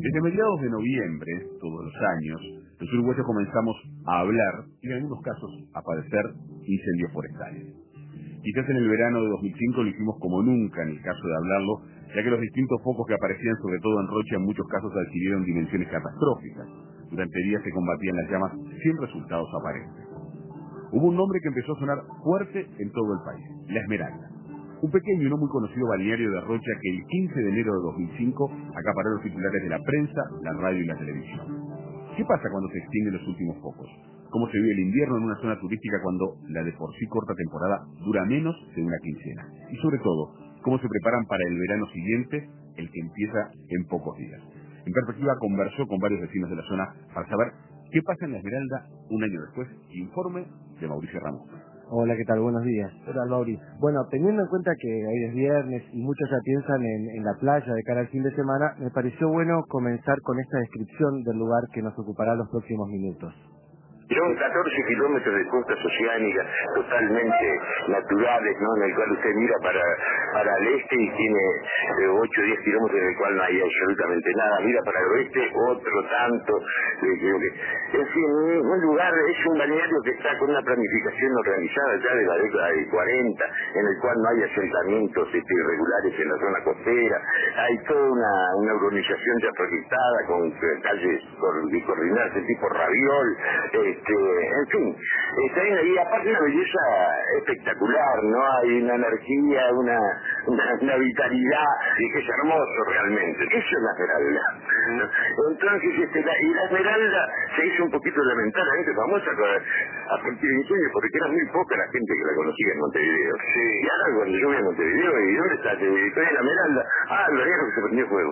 Desde mediados de noviembre, todos los años, los uruguayos comenzamos a hablar y en algunos casos a padecer incendios forestales. Quizás en el verano de 2005 lo hicimos como nunca en el caso de hablarlo, ya que los distintos focos que aparecían sobre todo en Rocha en muchos casos adquirieron dimensiones catastróficas. Durante días se combatían las llamas sin resultados aparentes. Hubo un nombre que empezó a sonar fuerte en todo el país, La Esmeralda. Un pequeño y no muy conocido balneario de Rocha que el 15 de enero de 2005 acaparó los titulares de la prensa, la radio y la televisión. ¿Qué pasa cuando se extinguen los últimos focos? ¿Cómo se vive el invierno en una zona turística cuando la de por sí corta temporada dura menos de una quincena? Y sobre todo, ¿cómo se preparan para el verano siguiente, el que empieza en pocos días? En perspectiva conversó con varios vecinos de la zona para saber qué pasa en La Esmeralda un año después. Informe de Mauricio Ramos. Hola, ¿qué tal? Buenos días. ¿Qué tal, Mauri? Bueno, teniendo en cuenta que hoy es viernes y muchos ya piensan en la playa de cara al fin de semana, me pareció bueno comenzar con esta descripción del lugar que nos ocupará los próximos minutos. Son 14 kilómetros de costas oceánicas totalmente naturales, ¿no? En el cual usted mira para el este y tiene 8 o 10 kilómetros en el cual no hay absolutamente nada. Mira para el oeste, otro tanto. En fin, un lugar, es un balneario que está con una planificación organizada ya de la década del 40, en el cual no hay asentamientos irregulares en la zona costera. Hay toda una urbanización ya proyectada con calles coordinadas de tipo Raviol. En fin, y aparte una belleza espectacular, ¿no? Hay una energía, una vitalidad, y que es hermoso realmente. Eso es la Esmeralda, ¿no? Entonces, y la Esmeralda se hizo un poquito lamentablemente famosa a partir de incendios, porque era muy poca la gente que la conocía en Montevideo. Sí. Y ahora cuando yo voy a Montevideo, ¿y dónde está? Estoy en la Esmeralda. Ah, lo vieron que se prendió fuego.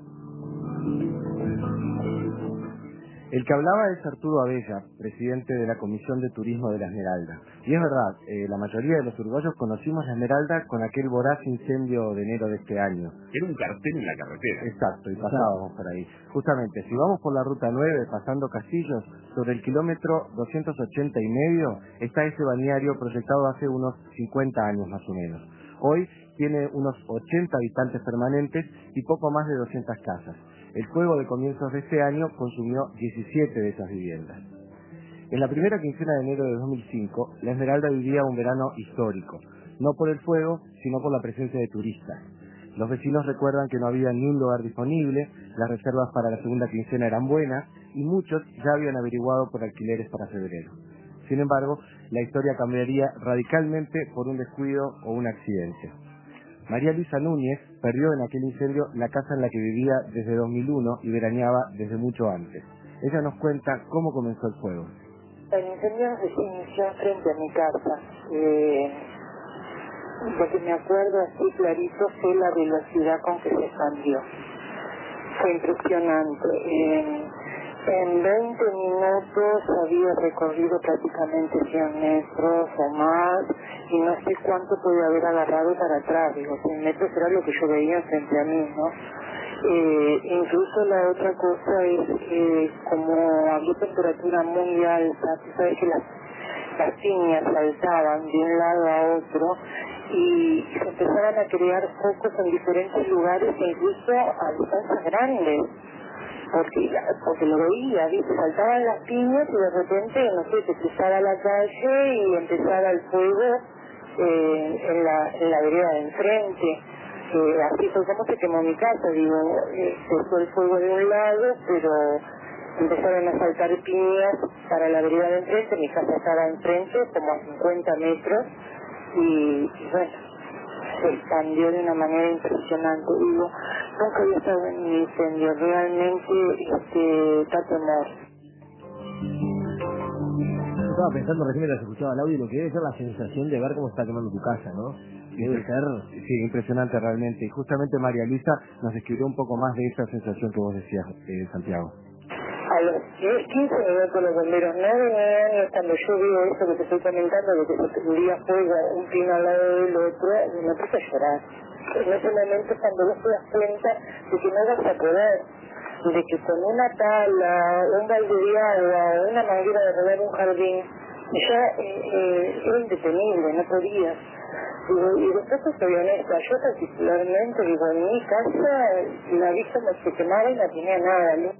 El que hablaba es Arturo Abella, presidente de la Comisión de Turismo de La Esmeralda. Y es verdad, la mayoría de los uruguayos conocimos La Esmeralda con aquel voraz incendio de enero de este año. Era un cartel en la carretera. Exacto, y pasábamos por ahí. Justamente, si vamos por la ruta 9, pasando Castillos, sobre el kilómetro 280 y medio, está ese balneario proyectado hace unos 50 años más o menos. Hoy tiene unos 80 habitantes permanentes y poco más de 200 casas. El fuego de comienzos de este año consumió 17 de esas viviendas. En la primera quincena de enero de 2005, La Esmeralda vivía un verano histórico, no por el fuego, sino por la presencia de turistas. Los vecinos recuerdan que no había ni un lugar disponible, las reservas para la segunda quincena eran buenas y muchos ya habían averiguado por alquileres para febrero. Sin embargo, la historia cambiaría radicalmente por un descuido o un accidente. María Luisa Núñez perdió en aquel incendio la casa en la que vivía desde 2001 y veraneaba desde mucho antes. Ella nos cuenta cómo comenzó el fuego. El incendio se inició frente a mi casa. Lo que me acuerdo así clarito fue la velocidad con que se expandió. Fue impresionante. En 20 minutos había recorrido prácticamente 100 metros o más y no sé cuánto podía haber agarrado para atrás. Digo, 100 metros era lo que yo veía frente a mí, ¿no? Incluso la otra cosa es que como había temperatura muy alta, tú sabes que las piñas saltaban de un lado a otro y se empezaban a crear focos en diferentes lugares e incluso a distancias grandes. Porque lo veía, ¿viste? Saltaban las piñas y de repente, no sé, se cruzara la calle y empezara el fuego en la vereda de enfrente. Así fue como se quemó mi casa, digo, se fue el fuego de un lado, pero empezaron a saltar piñas para la vereda de enfrente, mi casa estaba enfrente, como a 50 metros, y bueno, se expandió de una manera impresionante. Digo, nunca había estado en un incendio, realmente da temor. Estaba pensando recién mientras escuchaba el audio lo que debe ser la sensación de ver cómo está quemando tu casa, ¿no? Debe ser... Sí, impresionante realmente. Y justamente María Luisa nos escribió un poco más de esa sensación que vos decías, Santiago. A los 15 minutos los bomberos no venían y cuando yo veo eso que te estoy comentando, de que se prendía fuego un pino al lado del otro, me puse a llorar. En ese momento cuando vos te das cuenta de que no vas a poder, de que con una tabla, un balde de agua, una manguera de regar un jardín, ya era indetenible, no podías. Y después soy honesta, yo particularmente digo, en mi casa la vi como se quemaba y no tenía nada, ¿no?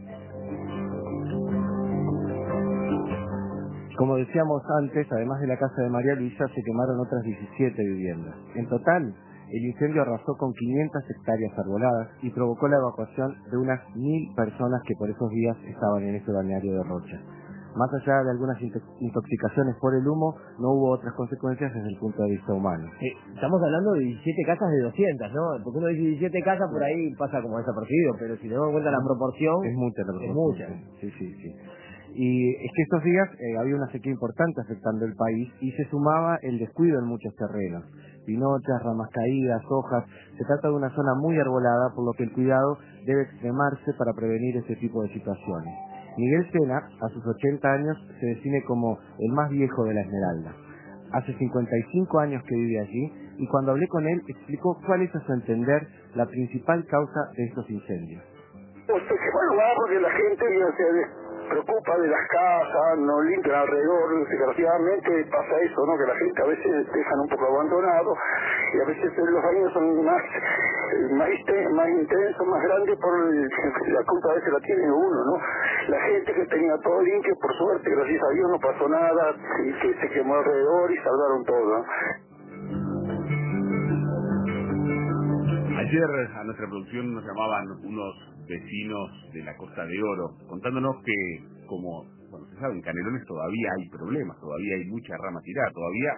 Como decíamos antes, además de la casa de María Luisa, se quemaron otras 17 viviendas. En total, el incendio arrasó con 500 hectáreas arboladas y provocó la evacuación de unas 1000 personas que por esos días estaban en ese balneario de Rocha. Más allá de algunas intoxicaciones por el humo, no hubo otras consecuencias desde el punto de vista humano. Estamos hablando de 17 casas de 200, ¿no? Porque uno dice 17 casas, por ahí pasa como desapercibido, pero si tenemos en cuenta la proporción, es mucha la proporción. Es mucha. Sí. Y es que estos días había una sequía importante afectando el país y se sumaba el descuido en muchos terrenos. Pinochas, ramas caídas, hojas. Se trata de una zona muy arbolada, por lo que el cuidado debe extremarse para prevenir este tipo de situaciones. Miguel Sena, a sus 80 años, se define como el más viejo de la Esmeralda. Hace 55 años que vive allí y cuando hablé con él explicó cuál es a su entender la principal causa de estos incendios. Pues se quemó el lugar porque la gente se preocupa de las casas, no limpian alrededor, desgraciadamente pasa eso, ¿no? Que la gente a veces dejan un poco abandonado y a veces los daños son más intensos, más grandes por la culpa a veces la tiene uno, ¿no? La gente que tenía todo limpio, por suerte, gracias a Dios no pasó nada, y que se quemó alrededor y salvaron todo, ¿no? Ayer a nuestra producción nos llamaban unos vecinos de la Costa de Oro, contándonos que, como bueno, se sabe, en Canelones todavía hay problemas, todavía hay mucha rama tirada,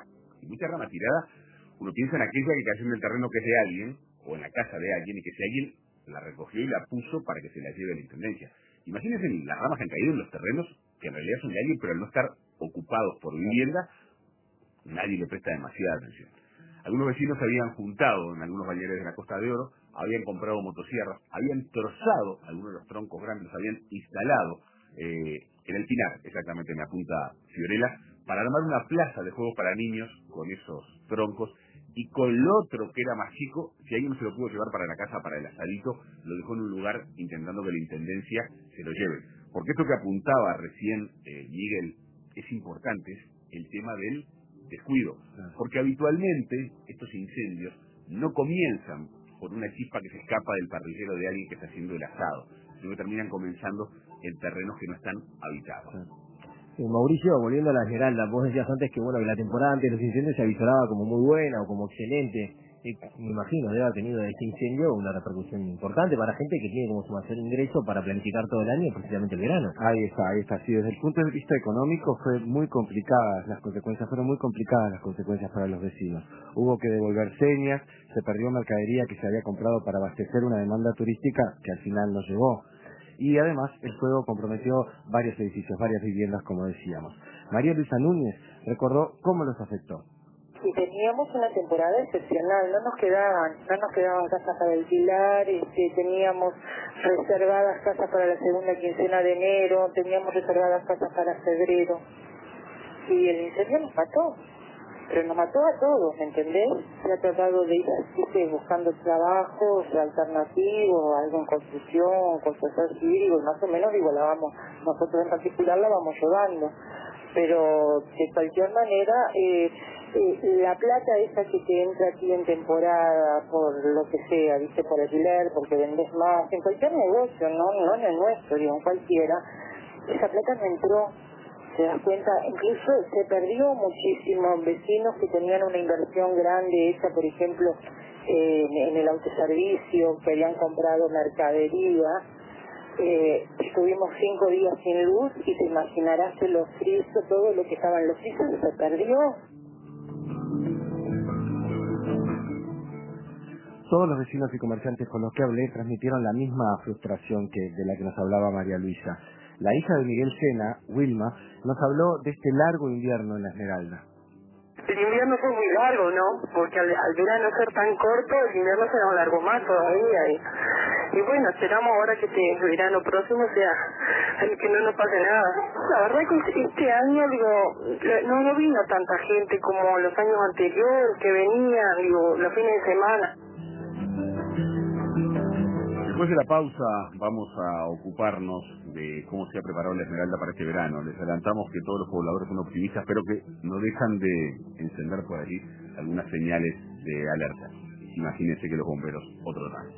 uno piensa en aquella que cayó en el terreno que es de alguien, o en la casa de alguien, y que si alguien la recogió y la puso para que se la lleve a la intendencia. Imagínense las ramas que han caído en los terrenos, que en realidad son de alguien, pero al no estar ocupados por vivienda, nadie le presta demasiada atención. Algunos vecinos se habían juntado en algunos balnearios de la Costa de Oro, habían comprado motosierras, habían trozado algunos de los troncos grandes, los habían instalado en el Pinar, exactamente, me apunta Fiorella, para armar una plaza de juegos para niños con esos troncos, y con el otro que era más chico, si alguien no se lo pudo llevar para la casa, para el asadito, lo dejó en un lugar intentando que la intendencia se lo lleve. Porque esto que apuntaba recién Miguel es importante, es el tema del descuido, porque habitualmente estos incendios no comienzan por una chispa que se escapa del parrillero de alguien que está haciendo el asado, sino que terminan comenzando en terrenos que no están habitados. Mauricio, volviendo a la Esmeralda, vos decías antes que bueno, que la temporada antes de los incendios se avisoraba como muy buena o como excelente. Me imagino debe haber tenido este incendio una repercusión importante para gente que tiene como su mayor ingreso para planificar todo el año, precisamente el verano. Ahí está. Sí, desde el punto de vista económico fue muy complicadas las consecuencias, fueron muy complicadas las consecuencias para los vecinos. Hubo que devolver señas, se perdió mercadería que se había comprado para abastecer una demanda turística que al final no llegó. Y además el fuego comprometió varios edificios, varias viviendas, como decíamos. María Luisa Núñez recordó cómo los afectó. Y teníamos una temporada excepcional, no nos quedaban casas para alquilar, teníamos reservadas casas para la segunda quincena de enero, teníamos reservadas casas para febrero, y el incendio nos mató, pero nos mató a todos, ¿me entendés? Se ha tratado de ir así, buscando trabajos alternativos, algo en construcción, así, digo, más o menos, digo, nosotros en particular la vamos llevando, pero de cualquier manera, la plata esa que te entra aquí en temporada, por lo que sea, viste, por alquiler, porque vendés más, en cualquier negocio, no en el nuestro, digo, en cualquiera, esa plata no entró, te das cuenta, incluso se perdió muchísimo vecinos que tenían una inversión grande hecha, por ejemplo, en el autoservicio, que habían comprado mercadería. Estuvimos 5 días sin luz y te imaginarás que los frisos, todo lo que estaba en los frisos se perdió. Todos los vecinos y comerciantes con los que hablé transmitieron la misma frustración de la que nos hablaba María Luisa. La hija de Miguel Sena, Wilma, nos habló de este largo invierno en la Esmeralda. El invierno fue muy largo, ¿no? Porque al verano ser tan corto, el invierno se nos largó más todavía. Y bueno, esperamos ahora que el verano próximo sea que no nos pase nada. La verdad que este año, digo, no vino tanta gente como los años anteriores que venían, digo, los fines de semana. Después de la pausa vamos a ocuparnos de cómo se ha preparado la Esmeralda para este verano. Les adelantamos que todos los pobladores son optimistas, pero que no dejan de encender por allí algunas señales de alerta. Imagínense que los bomberos otro tanto.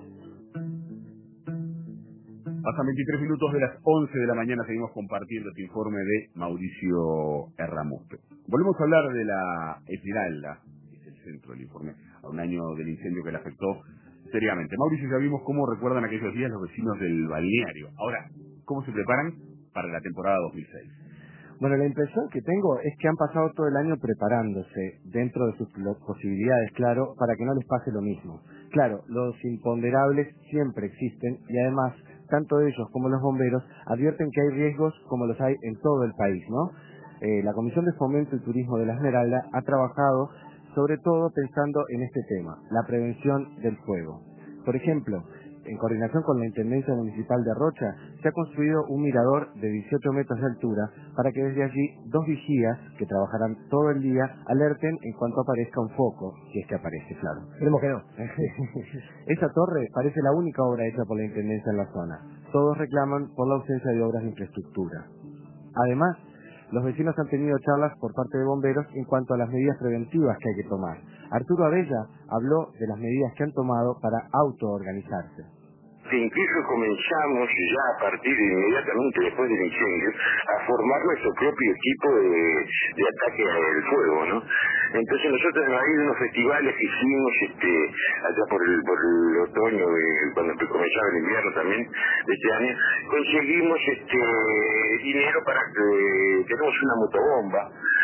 Pasan 23 minutos de las 11 de la mañana, seguimos compartiendo este informe de Mauricio Erramuspe. Volvemos a hablar de la Esmeralda, que es el centro del informe, a un año del incendio que le afectó seriamente. Mauricio, ya vimos cómo recuerdan aquellos días los vecinos del balneario. Ahora, ¿cómo se preparan para la temporada 2006? Bueno, la impresión que tengo es que han pasado todo el año preparándose, dentro de sus posibilidades, claro, para que no les pase lo mismo. Claro, los imponderables siempre existen y además, tanto ellos como los bomberos advierten que hay riesgos como los hay en todo el país, ¿no? La Comisión de Fomento y Turismo de la Esmeralda ha trabajado sobre todo pensando en este tema, la prevención del fuego. Por ejemplo, en coordinación con la Intendencia Municipal de Rocha, se ha construido un mirador de 18 metros de altura para que desde allí 2 vigías, que trabajarán todo el día, alerten en cuanto aparezca un foco, si es que aparece, claro. Esperemos que no. Esa torre parece la única obra hecha por la Intendencia en la zona. Todos reclaman por la ausencia de obras de infraestructura. Además, los vecinos han tenido charlas por parte de bomberos en cuanto a las medidas preventivas que hay que tomar. Arturo Abella habló de las medidas que han tomado para autoorganizarse. Que incluso comenzamos ya a partir de inmediatamente después del incendio a formar nuestro propio equipo de ataque al fuego, ¿no? Entonces nosotros a raíz de unos festivales que hicimos allá por el otoño, cuando comenzaba el invierno también de este año, conseguimos dinero para que tenemos una motobomba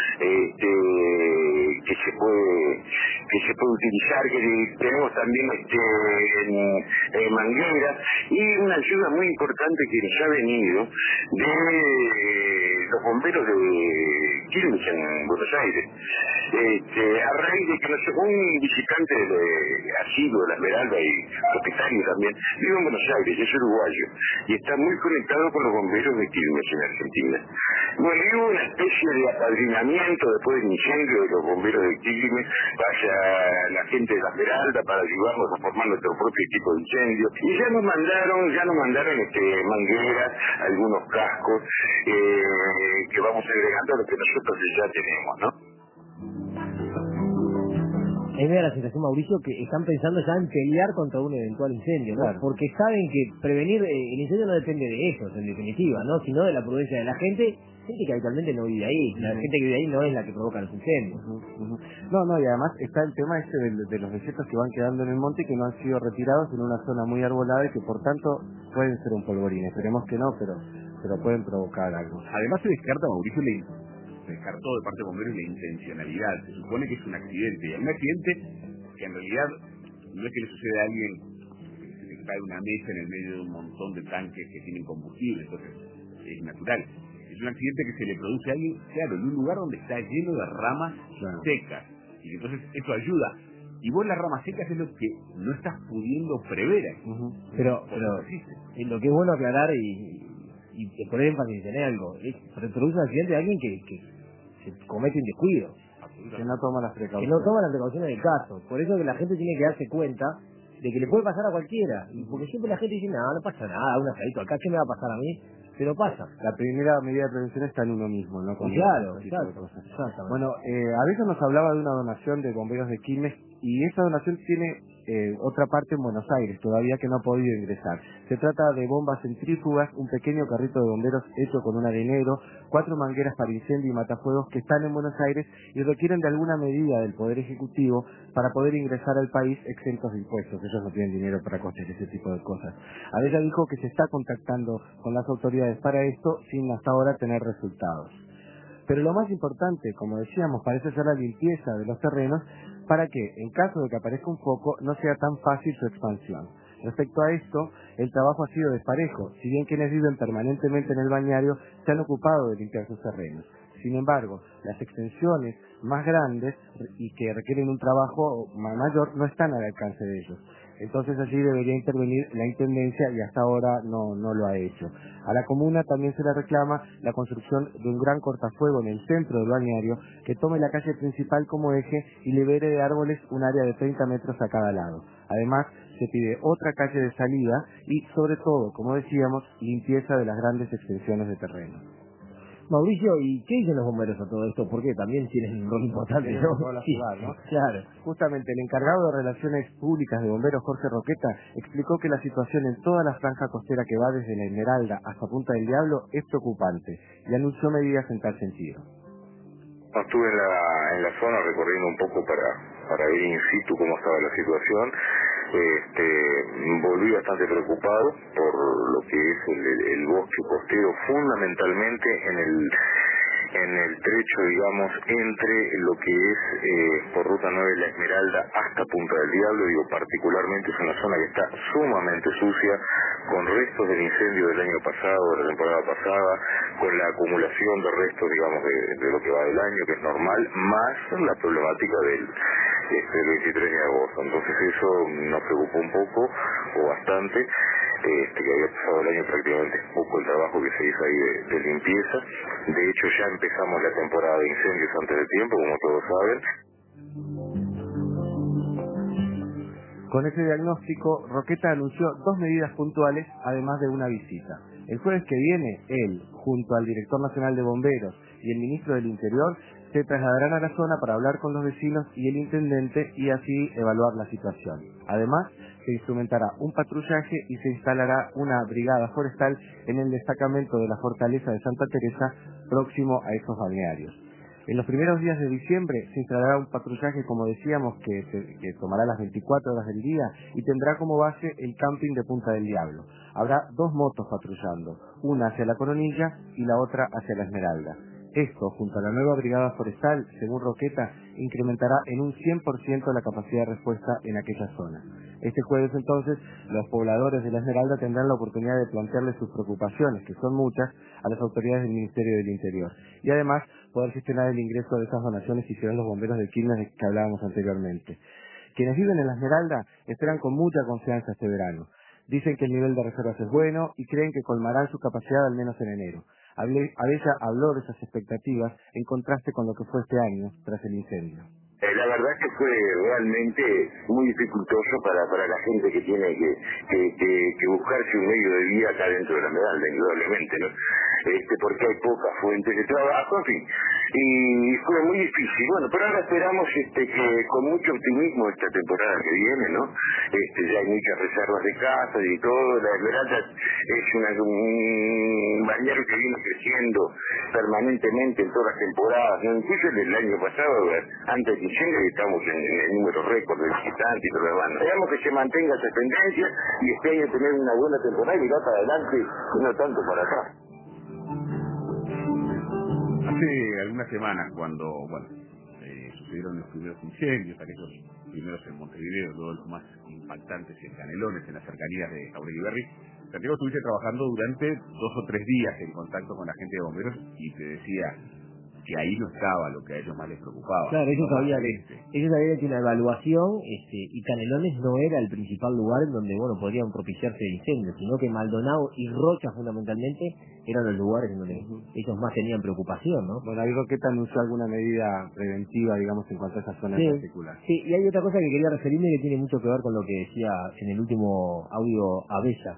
que se puede utilizar, que tenemos también mangueras, y una ayuda muy importante que nos ha venido de los bomberos de Quilmes en Buenos Aires. A raíz de que un visitante asiduo de la Esmeralda y propietario también vive en Buenos Aires, es uruguayo, y está muy conectado con los bomberos de Quilmes en Argentina. Bueno, y hubo una especie de apadrinamiento después del incendio de los bomberos de Quilmes hacia la gente de la Esmeralda para ayudarnos a formar nuestro propio equipo de incendio, y ya nos mandaron mangueras, algunos cascos que vamos agregando a lo que nosotros ya tenemos, ¿no? Es me da la sensación, Mauricio, que están pensando ya en pelear contra un eventual incendio, ¿no? Claro. Porque saben que prevenir el incendio no depende de ellos, en definitiva, ¿no? Sino de la prudencia de la gente que habitualmente no vive ahí. La gente que vive ahí no es la que provoca los incendios. No, y además está el tema de los desiertos que van quedando en el monte y que no han sido retirados en una zona muy arbolada y que por tanto pueden ser un polvorín. Esperemos que no, pero pueden provocar algo. Además se descarta, Mauricio, se descartó de parte de bomberos la intencionalidad. Se supone que es un accidente, y un accidente que en realidad no es que le sucede a alguien que se cae una mesa en el medio de un montón de tanques que tienen combustible, entonces es natural. Es un accidente que se le produce a alguien, claro, en un lugar donde está lleno de ramas secas, y entonces eso ayuda. Y vos las ramas secas es lo que no estás pudiendo prever aquí. Pero lo que es bueno aclarar y poner énfasis en algo, se produce un accidente de alguien que se comete un descuido, que no toma las precauciones. Que no toma las precauciones del caso. Por eso que la gente tiene que darse cuenta de que le puede pasar a cualquiera. Y porque siempre la gente dice, no pasa nada, un asadito acá, ¿qué me va a pasar a mí? Pero pasa. La primera medida de prevención está en uno mismo, ¿no? Claro, exacto. Bueno, a veces nos hablaba de una donación de bomberos de Quilmes, y esa donación tiene otra parte en Buenos Aires, todavía que no ha podido ingresar. Se trata de bombas centrífugas, un pequeño carrito de bomberos hecho con un arenero, 4 mangueras para incendio y matafuegos que están en Buenos Aires y requieren de alguna medida del Poder Ejecutivo para poder ingresar al país exentos de impuestos. Ellos no tienen dinero para costear ese tipo de cosas. Abella dijo que se está contactando con las autoridades para esto sin hasta ahora tener resultados. Pero lo más importante, como decíamos, parece ser la limpieza de los terrenos para que, en caso de que aparezca un foco, no sea tan fácil su expansión. Respecto a esto, el trabajo ha sido desparejo, si bien quienes viven permanentemente en el bañario se han ocupado de limpiar sus terrenos. Sin embargo, las extensiones más grandes y que requieren un trabajo mayor no están al alcance de ellos. Entonces allí debería intervenir la Intendencia y hasta ahora no lo ha hecho. A la comuna también se le reclama la construcción de un gran cortafuego en el centro del balneario que tome la calle principal como eje y libere de árboles un área de 30 metros a cada lado. Además, se pide otra calle de salida y, sobre todo, como decíamos, limpieza de las grandes extensiones de terreno. Mauricio, ¿y qué dicen los bomberos a todo esto? Porque también tienen un rol importante, ¿no? Toda la ciudad, ¿no? Claro. Justamente el encargado de Relaciones Públicas de Bomberos, Jorge Roqueta, explicó que la situación en toda la franja costera que va desde la Esmeralda hasta Punta del Diablo es preocupante y anunció medidas en tal sentido. Estuve en la zona recorriendo un poco para ver in situ cómo estaba la situación. Volví bastante preocupado por lo que es el bosque costero, fundamentalmente en el trecho, digamos, entre lo que es por Ruta 9 La Esmeralda hasta Punta del Diablo. Digo, particularmente es una zona que está sumamente sucia, con restos del incendio del año pasado, de la temporada pasada, con la acumulación de restos, digamos, de lo que va del año, que es normal, más la problemática del 23 de agosto. Entonces eso nos preocupó un poco, o bastante, que había pasado el año prácticamente poco el trabajo que se hizo ahí de limpieza. De hecho ya empezamos la temporada de incendios antes de tiempo, como todos saben. Con ese diagnóstico, Roqueta anunció 2 medidas puntuales, además de una visita. El jueves que viene, él, junto al director nacional de bomberos y el ministro del Interior, se trasladarán a la zona para hablar con los vecinos y el intendente y así evaluar la situación. Además, se instrumentará un patrullaje y se instalará una brigada forestal en el destacamento de la Fortaleza de Santa Teresa, próximo a esos balnearios. En los primeros días de diciembre se instalará un patrullaje, como decíamos, que tomará las 24 horas del día y tendrá como base el camping de Punta del Diablo. Habrá 2 motos patrullando, una hacia la Coronilla y la otra hacia la Esmeralda. Esto, junto a la nueva brigada forestal, según Roqueta, incrementará en un 100% la capacidad de respuesta en aquella zona. Este jueves, entonces, los pobladores de la Esmeralda tendrán la oportunidad de plantearles sus preocupaciones, que son muchas, a las autoridades del Ministerio del Interior. Y además, poder gestionar el ingreso de esas donaciones que hicieron los bomberos de Quilmes de que hablábamos anteriormente. Quienes viven en la Esmeralda esperan con mucha confianza este verano. Dicen que el nivel de reservas es bueno y creen que colmarán su capacidad al menos en enero. Abella habló de esas expectativas en contraste con lo que fue este año tras el incendio. La verdad que fue realmente muy dificultoso para la gente que tiene que buscarse un medio de vida acá dentro de la Esmeralda, indudablemente, ¿no? Porque hay pocas fuentes de trabajo, en fin, y fue muy difícil. Bueno, pero ahora esperamos que con mucho optimismo esta temporada que viene, ¿no? Ya hay muchas reservas de casas y todo. La Esmeralda es un balneario que viene creciendo permanentemente en todas las temporadas, ¿no? Incluso el año pasado, antes de diciembre, estamos en el número récord de visitantes y todo lo demás. Esperamos que se mantenga esa tendencia y este año tener una buena temporada y mirar para adelante y no tanto para atrás. Hace algunas semanas, cuando sucedieron los primeros incendios, aquellos primeros en Montevideo, luego los más impactantes en Canelones, en las cercanías de Jauregui y Berry, Santiago, estuviste trabajando durante 2 o 3 días en contacto con la gente de bomberos y te decía que ahí no estaba lo que a ellos más les preocupaba. Claro, ellos habían hecho una evaluación y Canelones no era el principal lugar en donde podrían propiciarse incendios, sino que Maldonado y Rocha fundamentalmente eran los lugares en donde ellos más tenían preocupación, ¿no? Bueno, ahí Roqueta anunció alguna medida preventiva, digamos, en cuanto a esa zona en particular. Sí, y hay otra cosa que quería referirme que tiene mucho que ver con lo que decía en el último audio Abella,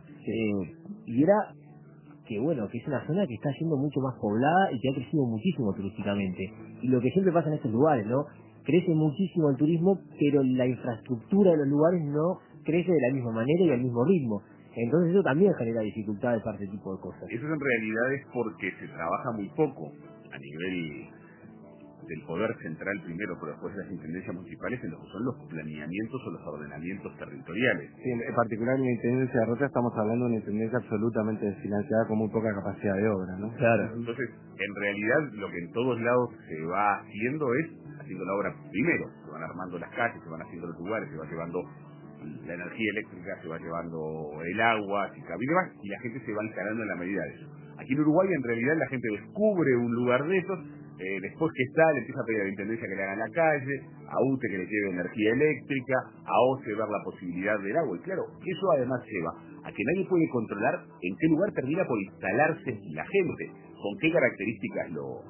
y era que es una zona que está siendo mucho más poblada y que ha crecido muchísimo turísticamente. Y lo que siempre pasa en estos lugares, ¿no? Crece muchísimo el turismo, pero la infraestructura de los lugares no crece de la misma manera y al mismo ritmo. Entonces eso también genera dificultades para este tipo de cosas. Eso en realidad es porque se trabaja muy poco a nivel del poder central primero, pero después de las intendencias municipales en lo que son los planeamientos o los ordenamientos territoriales. Sí, en particular en la intendencia de Rocha estamos hablando de una intendencia absolutamente desfinanciada con muy poca capacidad de obra, ¿no? Claro. Entonces, en realidad lo que en todos lados se va haciendo es haciendo la obra primero, se van armando las calles, se van haciendo los lugares, se va llevando la energía eléctrica, se va llevando el agua, y demás, y la gente se va instalando en la medida de eso. Aquí en Uruguay en realidad la gente descubre un lugar de esos, después que está, le empieza a pedir a la intendencia que le hagan la calle, a UTE que le lleve energía eléctrica, a OCE ver la posibilidad del agua. Y claro, eso además lleva a que nadie puede controlar en qué lugar termina por instalarse la gente, con qué características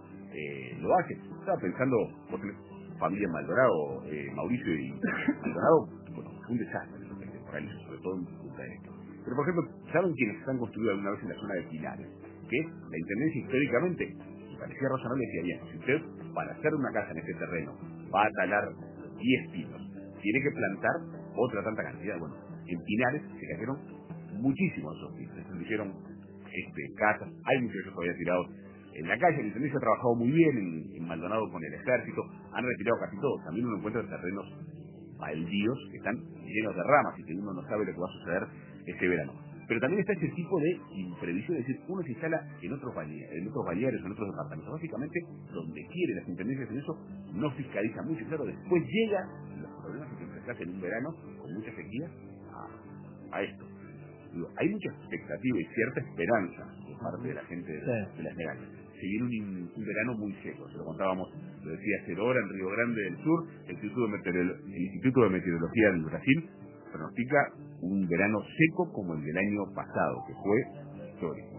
lo hace. Estaba pensando, por ejemplo, familia en Maldonado, Mauricio y Maldonado, fue un desastre esos temporales, sobre todo en Punta del Este. Pero por ejemplo, ¿saben quiénes han construido alguna vez en la zona de Pilares? Que la intendencia históricamente parecía razonable, decía, bien, si usted para hacer una casa en este terreno va a talar 10 pinos, tiene que plantar otra tanta cantidad. Bueno, en Pinares se cayeron muchísimos esos pinos, se hicieron casas, hay muchos de ellos todavía tirados en la calle. El intendencia ha trabajado muy bien en Maldonado con el ejército, han retirado casi todos. También uno encuentra terrenos baldíos que están llenos de ramas y que uno no sabe lo que va a suceder ese verano. Pero también está ese tipo de imprevisión, es decir, uno se instala en otros balnearios, en otros departamentos, básicamente donde quiere. Las intendencias en eso no fiscalizan mucho, claro, después llegan los problemas que se enfrentan en un verano con mucha sequía a esto. Digo, hay mucha expectativa y cierta esperanza de parte de la gente de la Esmeralda. Se viene un verano muy seco, se lo contábamos, lo decía Cerora, en Río Grande del Sur, el Instituto de Meteorología del Brasil pronostica un verano seco como el del año pasado, que fue histórico.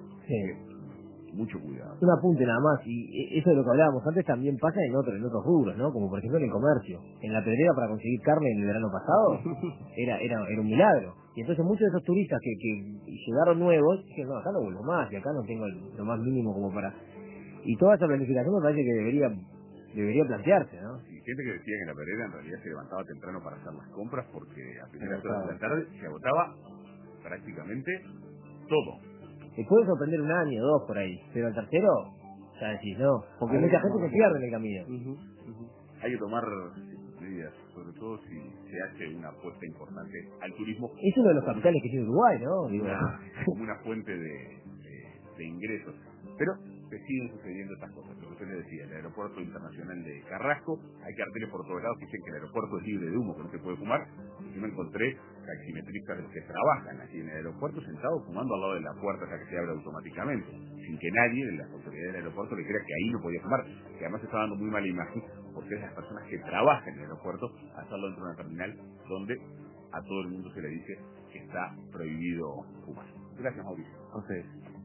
Mucho cuidado. Un apunte nada más, y eso de lo que hablábamos antes también pasa en otros rubros, ¿no? Como por ejemplo en el comercio. En la pedrera para conseguir carne en el verano pasado era un milagro. Y entonces muchos de esos turistas que llegaron nuevos dijeron, no, acá no vuelvo más, y acá no tengo lo más mínimo como para... Y toda esa planificación me parece que debería plantearse, ¿no? Y gente que decía que en la pedrera en realidad se levantaba temprano para hacer las compras porque a primeras horas de la tarde se agotaba prácticamente todo. Te puede sorprender un año, 2 por ahí, pero al tercero ya decís no, porque mucha gente se pierde en el camino. Hay que tomar medidas, sobre todo si se hace una apuesta importante al turismo. Es uno de los capitales que tiene Uruguay, ¿no? Digo. Como una fuente de ingresos. Pero se siguen sucediendo estas cosas. Lo que usted le decía, el aeropuerto internacional de Carrasco, hay carteles por todos lados que dicen que el aeropuerto es libre de humo, que no se puede fumar. Yo me encontré taximetristas que trabajan aquí en el aeropuerto sentados fumando al lado de la puerta hasta que se abre automáticamente, sin que nadie de las autoridades del aeropuerto le crea que ahí no podía fumar, que además está dando muy mala imagen porque es las personas que trabajan en el aeropuerto hacerlo dentro de una terminal donde a todo el mundo se le dice que está prohibido fumar. Gracias, Mauricio. A ustedes.